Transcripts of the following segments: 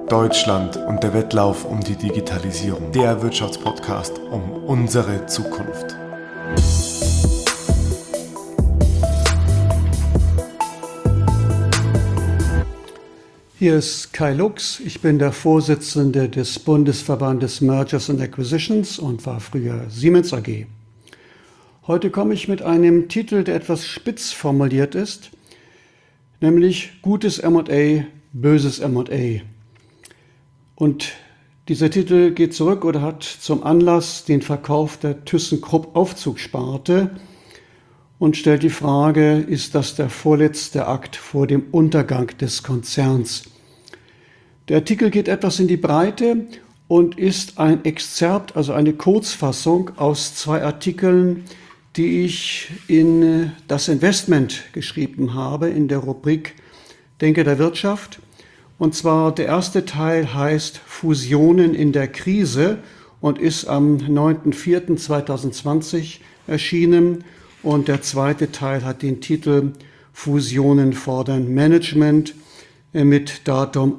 Deutschland und der Wettlauf um die Digitalisierung. Der Wirtschaftspodcast um unsere Zukunft. Hier ist Kai Lux. Ich bin der Vorsitzende des Bundesverbandes Mergers and Acquisitions und war früher Siemens AG. Heute komme ich mit einem Titel, der etwas spitz formuliert ist, nämlich Gutes M&A, böses M&A. Und dieser Titel geht zurück oder hat zum Anlass den Verkauf der ThyssenKrupp Aufzugsparte und stellt die Frage, ist das der vorletzte Akt vor dem Untergang des Konzerns? Der Artikel geht etwas in die Breite und ist ein Exzerpt, also eine Kurzfassung aus 2 Artikeln, die ich in das Investment geschrieben habe, in der Rubrik Denke der Wirtschaft. Und zwar der erste Teil heißt Fusionen in der Krise und ist am 9.04.2020 erschienen. Und der zweite Teil hat den Titel Fusionen fordern Management mit Datum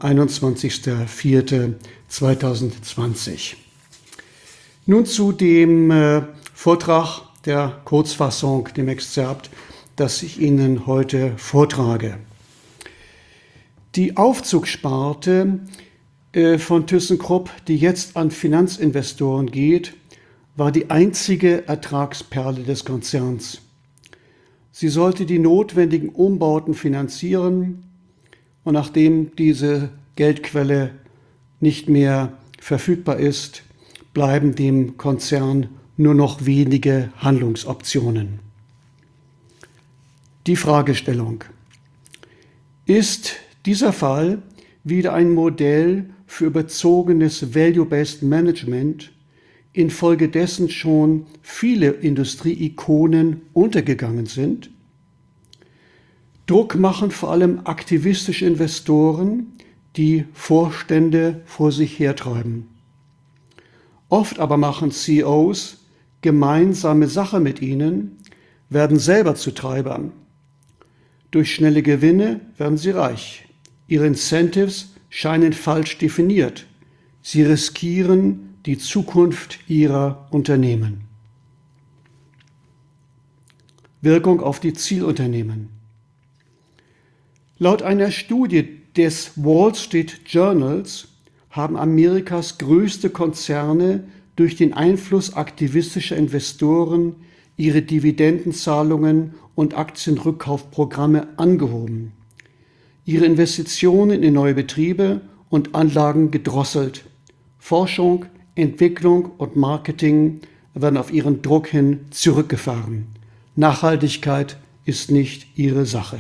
21.04.2020. Nun zu dem Vortrag der Kurzfassung, dem Exzerpt, das ich Ihnen heute vortrage. Die Aufzugsparte von ThyssenKrupp, die jetzt an Finanzinvestoren geht, war die einzige Ertragsperle des Konzerns. Sie sollte die notwendigen Umbauten finanzieren und nachdem diese Geldquelle nicht mehr verfügbar ist, bleiben dem Konzern nur noch wenige Handlungsoptionen. Die Fragestellung: Ist dieser Fall wieder ein Modell für überzogenes Value-Based Management, infolgedessen schon viele Industrieikonen untergegangen sind? Druck machen vor allem aktivistische Investoren, die Vorstände vor sich hertreiben. Oft aber machen CEOs gemeinsame Sache mit ihnen, werden selber zu Treibern. Durch schnelle Gewinne werden sie reich. Ihre Incentives scheinen falsch definiert. Sie riskieren die Zukunft ihrer Unternehmen. Wirkung auf die Zielunternehmen. Laut einer Studie des Wall Street Journals haben Amerikas größte Konzerne durch den Einfluss aktivistischer Investoren ihre Dividendenzahlungen und Aktienrückkaufprogramme angehoben, ihre Investitionen in neue Betriebe und Anlagen gedrosselt. Forschung, Entwicklung und Marketing werden auf ihren Druck hin zurückgefahren. Nachhaltigkeit ist nicht ihre Sache.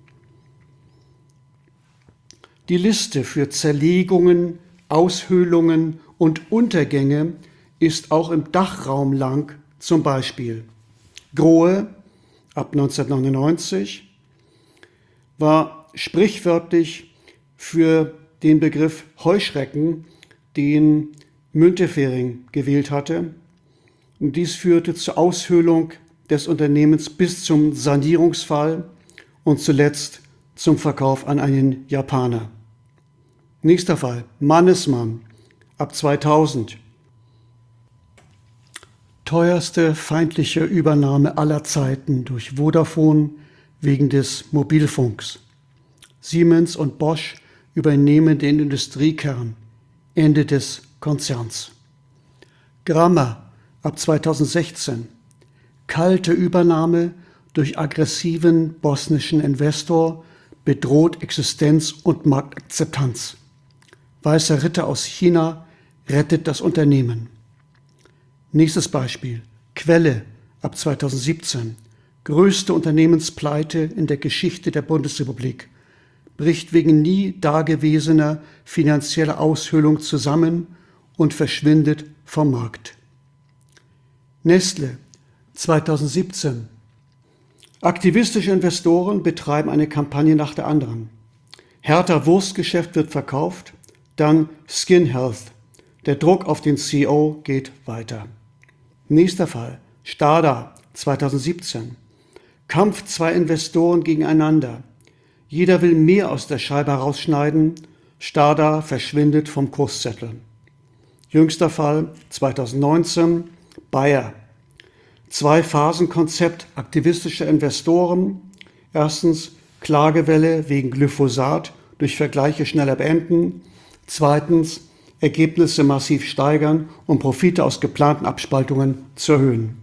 Die Liste für Zerlegungen, Aushöhlungen und Untergänge ist auch im Dachraum lang, zum Beispiel Grohe ab 1999 war sprichwörtlich für den Begriff Heuschrecken, den Müntefering gewählt hatte. Und dies führte zur Aushöhlung des Unternehmens bis zum Sanierungsfall und zuletzt zum Verkauf an einen Japaner. Nächster Fall, Mannesmann ab 2000. Teuerste feindliche Übernahme aller Zeiten durch Vodafone wegen des Mobilfunks. Siemens und Bosch übernehmen den Industriekern. Ende des Konzerns. Grammer ab 2016. Kalte Übernahme durch aggressiven bosnischen Investor bedroht Existenz und Marktakzeptanz. Weißer Ritter aus China rettet das Unternehmen. Nächstes Beispiel. Quelle ab 2017. Größte Unternehmenspleite in der Geschichte der Bundesrepublik. Bricht wegen nie dagewesener finanzieller Aushöhlung zusammen und verschwindet vom Markt. Nestle 2017. Aktivistische Investoren betreiben eine Kampagne nach der anderen. Hertha Wurstgeschäft wird verkauft, dann Skin Health. Der Druck auf den CEO geht weiter. Nächster Fall. Stada 2017. Kampf 2 Investoren gegeneinander. Jeder will mehr aus der Scheibe herausschneiden, Stada verschwindet vom Kurszettel. Jüngster Fall 2019, Bayer. Zwei-Phasen-Konzept aktivistischer Investoren. Erstens Klagewelle wegen Glyphosat durch Vergleiche schneller beenden. Zweitens Ergebnisse massiv steigern, um Profite aus geplanten Abspaltungen zu erhöhen.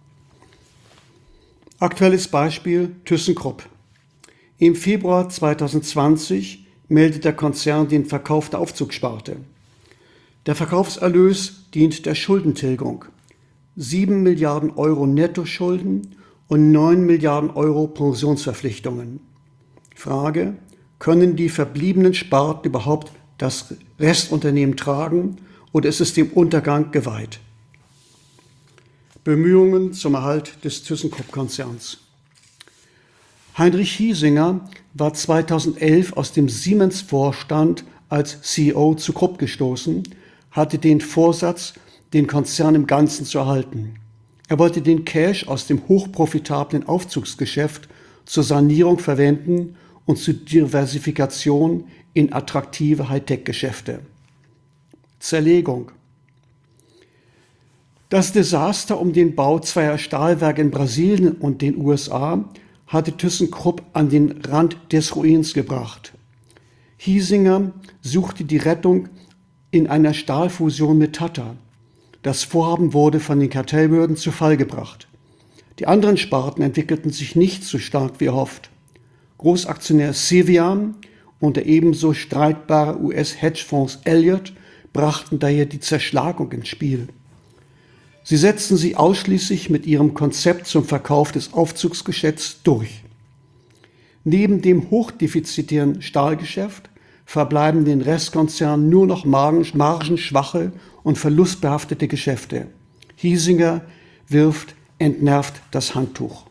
Aktuelles Beispiel ThyssenKrupp. Im Februar 2020 meldet der Konzern den Verkauf der Aufzugssparte. Der Verkaufserlös dient der Schuldentilgung. 7 Milliarden Euro Nettoschulden und 9 Milliarden Euro Pensionsverpflichtungen. Frage: Können die verbliebenen Sparten überhaupt das Restunternehmen tragen oder ist es dem Untergang geweiht? Bemühungen zum Erhalt des ThyssenKrupp-Konzerns. Heinrich Hiesinger war 2011 aus dem Siemens-Vorstand als CEO zu Krupp gestoßen, hatte den Vorsatz, den Konzern im Ganzen zu erhalten. Er wollte den Cash aus dem hochprofitablen Aufzugsgeschäft zur Sanierung verwenden und zur Diversifikation in attraktive Hightech-Geschäfte. Zerlegung. Das Desaster um den Bau zweier Stahlwerke in Brasilien und den USA hatte ThyssenKrupp an den Rand des Ruins gebracht. Hiesinger suchte die Rettung in einer Stahlfusion mit Tata. Das Vorhaben wurde von den Kartellbehörden zu Fall gebracht. Die anderen Sparten entwickelten sich nicht so stark wie erhofft. Großaktionär Cevian und der ebenso streitbare US-Hedgefonds Elliott brachten daher die Zerschlagung ins Spiel. Sie setzten sich ausschließlich mit ihrem Konzept zum Verkauf des Aufzugsgeschäfts durch. Neben dem hochdefizitären Stahlgeschäft verbleiben den Restkonzernen nur noch margenschwache und verlustbehaftete Geschäfte. Hiesinger wirft entnervt das Handtuch.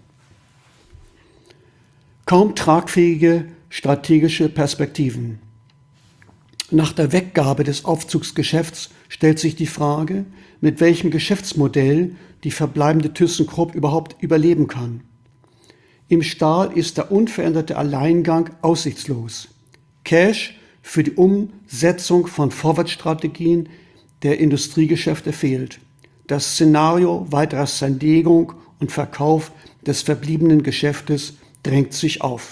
Kaum tragfähige strategische Perspektiven. Nach der Weggabe des Aufzugsgeschäfts stellt sich die Frage, mit welchem Geschäftsmodell die verbleibende ThyssenKrupp überhaupt überleben kann. Im Stahl ist der unveränderte Alleingang aussichtslos. Cash für die Umsetzung von Vorwärtsstrategien der Industriegeschäfte fehlt. Das Szenario weiterer Sanierung und Verkauf des verbliebenen Geschäftes drängt sich auf.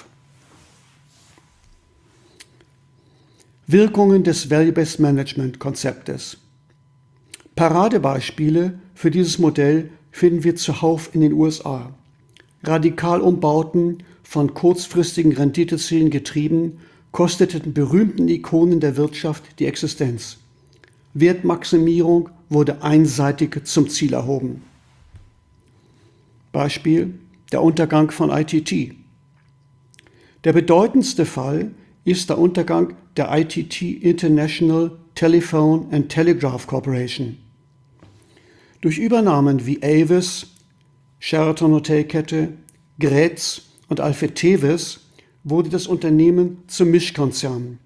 Wirkungen des Value-Based Management-Konzeptes. Paradebeispiele für dieses Modell finden wir zuhauf in den USA. Radikalumbauten von kurzfristigen Renditezielen getrieben, kosteten berühmten Ikonen der Wirtschaft die Existenz. Wertmaximierung wurde einseitig zum Ziel erhoben. Beispiel: der Untergang von ITT. Der bedeutendste Fall ist der Untergang der ITT International Telephone and Telegraph Corporation. Durch Übernahmen wie Avis, Sheraton Hotelkette, Grätz und Alfred Tevis wurde das Unternehmen zum Mischkonzern.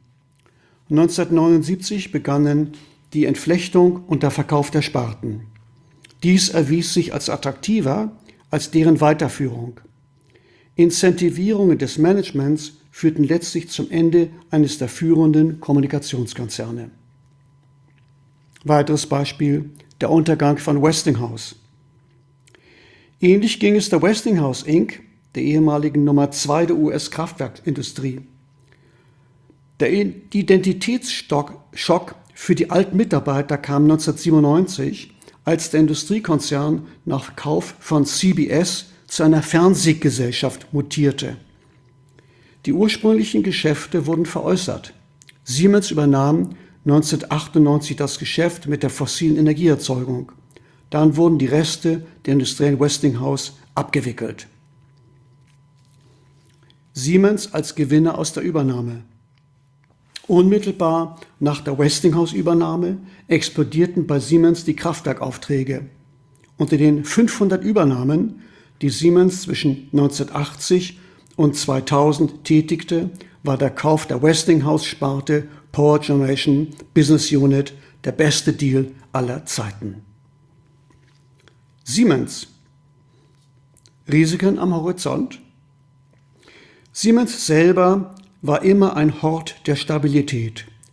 1979 begannen die Entflechtung und der Verkauf der Sparten. Dies erwies sich als attraktiver als deren Weiterführung. Incentivierungen des Managements führten letztlich zum Ende eines der führenden Kommunikationskonzerne. Weiteres Beispiel: der Untergang von Westinghouse. Ähnlich ging es der Westinghouse Inc., der ehemaligen Nummer 2 der US-Kraftwerkindustrie. Der Identitätsschock für die alten Mitarbeiter kam 1997, als der Industriekonzern nach Kauf von CBS zu einer Fernsehgesellschaft mutierte. Die ursprünglichen Geschäfte wurden veräußert. Siemens übernahm 1998 das Geschäft mit der fossilen Energieerzeugung. Dann wurden die Reste der Industrie in Westinghouse abgewickelt. Siemens als Gewinner aus der Übernahme. Unmittelbar nach der Westinghouse-Übernahme explodierten bei Siemens die Kraftwerkaufträge. Unter den 500 Übernahmen, die Siemens zwischen 1980 und 2000 tätigte, war der Kauf der Westinghouse-Sparte Power Generation Business Unit der beste Deal aller Zeiten. Siemens. Risiken am Horizont? Siemens selber war immer ein Hort der Stabilität.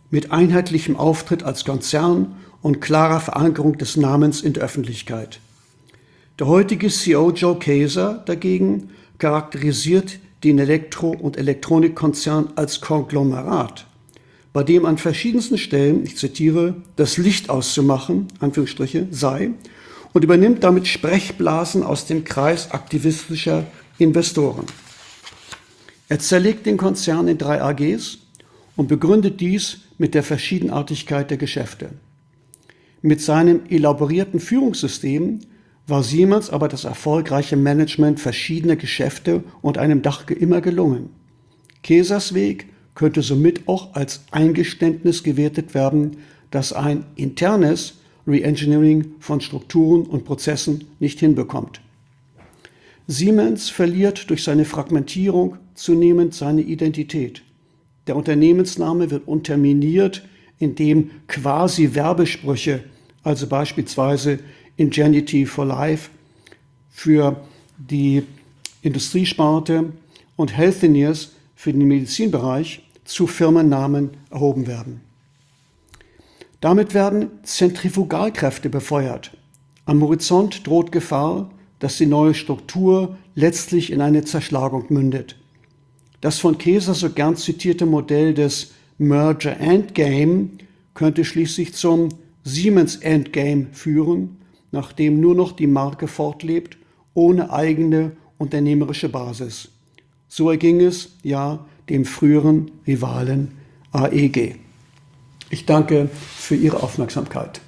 mit einheitlichem Auftritt als Konzern und klarer Verankerung des Namens in der Öffentlichkeit. Der heutige CEO Joe Kaeser dagegen charakterisiert den Elektro- und Elektronikkonzern als Konglomerat, bei dem an verschiedensten Stellen, ich zitiere, das Licht auszumachen, Anführungsstriche, sei, und übernimmt damit Sprechblasen aus dem Kreis aktivistischer Investoren. Er zerlegt den Konzern in 3 AGs und begründet dies mit der Verschiedenartigkeit der Geschäfte. Mit seinem elaborierten Führungssystem war Siemens aber das erfolgreiche Management verschiedener Geschäfte und einem Dach immer gelungen. Kaesers Weg könnte somit auch als Eingeständnis gewertet werden, dass ein internes Reengineering von Strukturen und Prozessen nicht hinbekommt. Siemens verliert durch seine Fragmentierung zunehmend seine Identität. Der Unternehmensname wird unterminiert, indem quasi Werbesprüche, also beispielsweise Ingenuity for Life für die Industriesparte und Healthineers für den Medizinbereich zu Firmennamen erhoben werden. Damit werden Zentrifugalkräfte befeuert. Am Horizont droht Gefahr, dass die neue Struktur letztlich in eine Zerschlagung mündet. Das von Kaeser so gern zitierte Modell des Merger Endgame könnte schließlich zum Siemens Endgame führen, nachdem nur noch die Marke fortlebt, ohne eigene unternehmerische Basis. So erging es ja dem früheren Rivalen AEG. Ich danke für Ihre Aufmerksamkeit.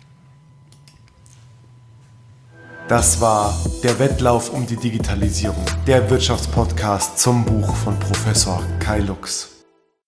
Das war der Wettlauf um die Digitalisierung, der Wirtschaftspodcast zum Buch von Professor Kai Lux.